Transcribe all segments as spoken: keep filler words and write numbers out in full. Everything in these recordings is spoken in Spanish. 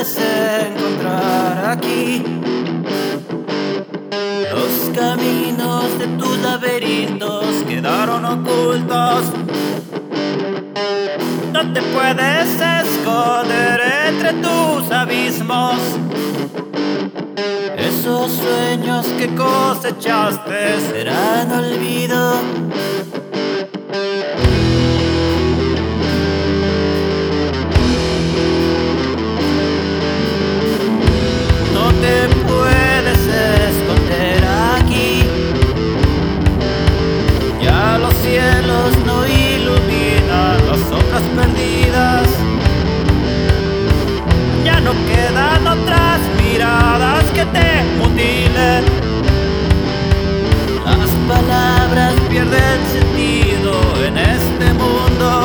puedes encontrar aquí. Los caminos de tus laberintos quedaron ocultos. No te puedes esconder entre tus abismos. Esos sueños que cosechaste serán olvido. No te puedes esconder aquí. Ya los cielos no iluminan las sombras perdidas. Ya no quedan otras miradas que te mutilen. Las palabras pierden sentido en este mundo.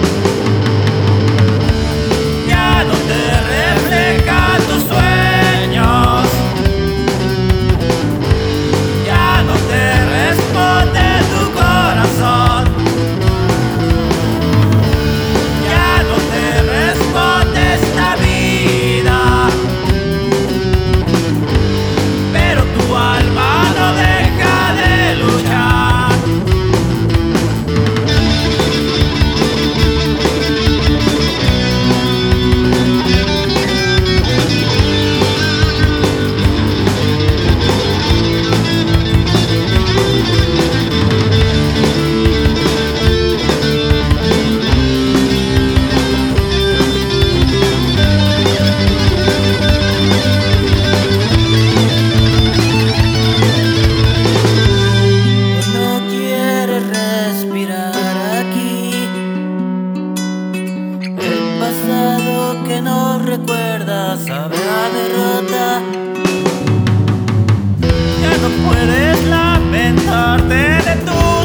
Ya no te reflejan tus sueños. Ya no te responde tu corazón. Ya no te responde esta vida. Pero tu alma no deja de luchar. Que no recuerdas sabe a derrota. Ya no puedes lamentarte de tu